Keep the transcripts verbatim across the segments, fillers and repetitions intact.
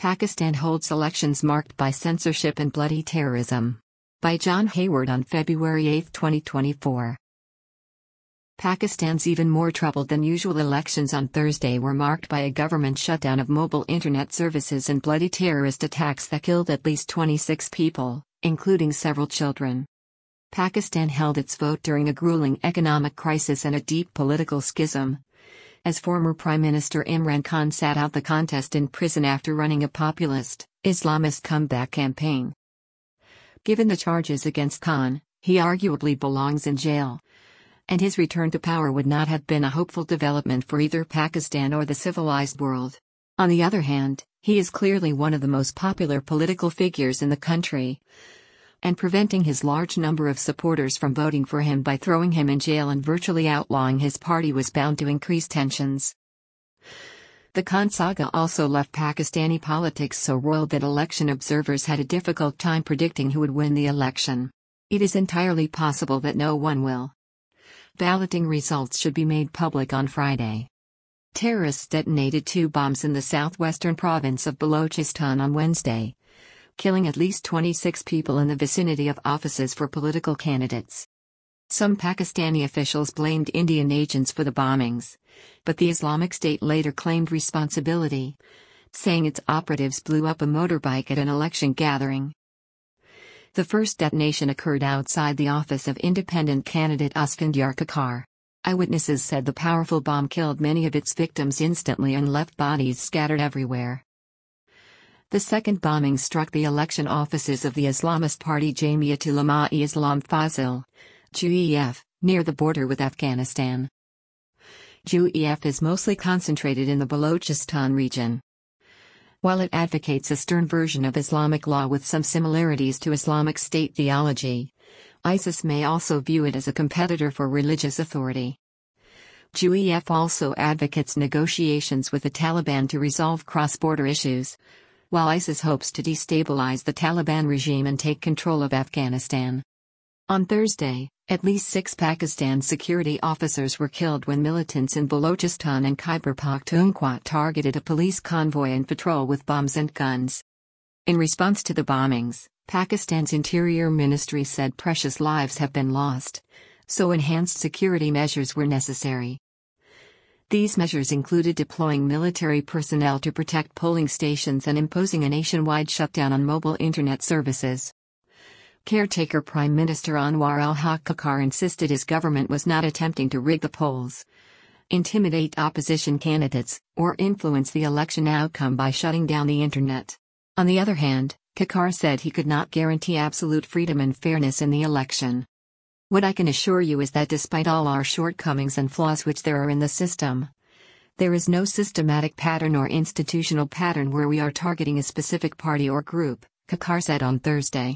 Pakistan holds elections marked by censorship and bloody terrorism. By John Hayward on February eighth, twenty twenty-four. Pakistan's even more troubled than usual elections on Thursday were marked by a government shutdown of mobile internet services and bloody terrorist attacks that killed at least twenty-six people, including several children. Pakistan held its vote during a grueling economic crisis and a deep political schism, as former Prime Minister Imran Khan sat out the contest in prison after running a populist, Islamist comeback campaign. Given the charges against Khan, he arguably belongs in jail, and his return to power would not have been a hopeful development for either Pakistan or the civilized world. On the other hand, he is clearly one of the most popular political figures in the country, and preventing his large number of supporters from voting for him by throwing him in jail and virtually outlawing his party was bound to increase tensions. The Khan saga also left Pakistani politics so roiled that election observers had a difficult time predicting who would win the election. It is entirely possible that no one will. Balloting results should be made public on Friday. Terrorists detonated two bombs in the southwestern province of Balochistan on Wednesday, killing at least twenty-six people in the vicinity of offices for political candidates. Some Pakistani officials blamed Indian agents for the bombings, but the Islamic State later claimed responsibility, saying its operatives blew up a motorbike at an election gathering. The first detonation occurred outside the office of independent candidate Asfandyar Kakar. Eyewitnesses said the powerful bomb killed many of its victims instantly and left bodies scattered everywhere. The second bombing struck the election offices of the Islamist party Jamiat Ulama-e-Islam Fazil, J U E F, near the border with Afghanistan. J U E F is mostly concentrated in the Balochistan region. While it advocates a stern version of Islamic law with some similarities to Islamic State theology, ISIS may also view it as a competitor for religious authority. J U E F also advocates negotiations with the Taliban to resolve cross-border issues, while ISIS hopes to destabilize the Taliban regime and take control of Afghanistan. On Thursday, at least six Pakistan security officers were killed when militants in Balochistan and Khyber Pakhtunkhwa targeted a police convoy and patrol with bombs and guns. In response to the bombings, Pakistan's Interior Ministry said precious lives have been lost, so enhanced security measures were necessary. These measures included deploying military personnel to protect polling stations and imposing a nationwide shutdown on mobile internet services. Caretaker Prime Minister Anwar al-Haq Kakar insisted his government was not attempting to rig the polls, intimidate opposition candidates, or influence the election outcome by shutting down the internet. On the other hand, Kakar said he could not guarantee absolute freedom and fairness in the election. What I can assure you is that despite all our shortcomings and flaws which there are in the system, there is no systematic pattern or institutional pattern where we are targeting a specific party or group, Kakar said on Thursday.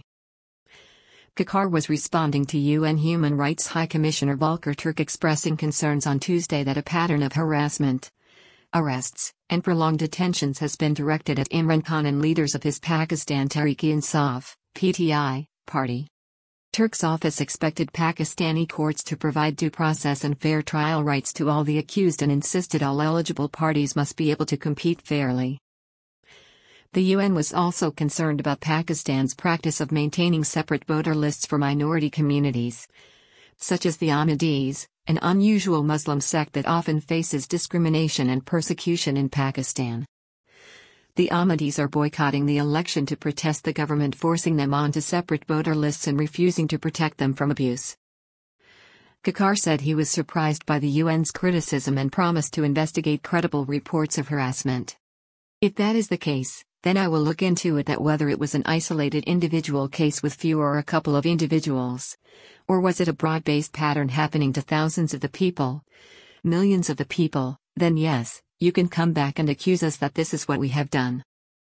Kakar was responding to U N Human Rights High Commissioner Volker Turk expressing concerns on Tuesday that a pattern of harassment, arrests, and prolonged detentions has been directed at Imran Khan and leaders of his Pakistan Tehreek-e-Insaf (P T I) party. Turk's office expected Pakistani courts to provide due process and fair trial rights to all the accused and insisted all eligible parties must be able to compete fairly. The U N was also concerned about Pakistan's practice of maintaining separate voter lists for minority communities, such as the Ahmadis, an unusual Muslim sect that often faces discrimination and persecution in Pakistan. The Ahmadis are boycotting the election to protest the government forcing them onto separate voter lists and refusing to protect them from abuse. Kakar said he was surprised by the U N's criticism and promised to investigate credible reports of harassment. If that is the case, then I will look into it that whether it was an isolated individual case with few or a couple of individuals, or was it a broad-based pattern happening to thousands of the people, millions of the people, then yes, you can come back and accuse us that this is what we have done.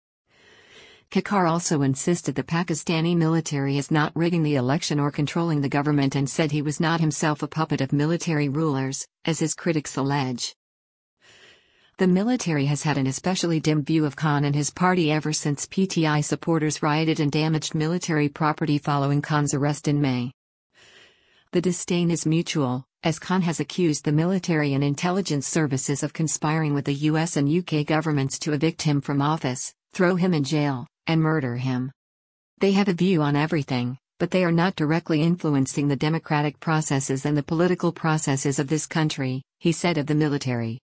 Kakar also insisted the Pakistani military is not rigging the election or controlling the government and said he was not himself a puppet of military rulers, as his critics allege. The military has had an especially dim view of Khan and his party ever since P T I supporters rioted and damaged military property following Khan's arrest in May. The disdain is mutual, as Khan has accused the military and intelligence services of conspiring with the U S and U K governments to evict him from office, throw him in jail, and murder him. They have a view on everything, but they are not directly influencing the democratic processes and the political processes of this country, he said of the military.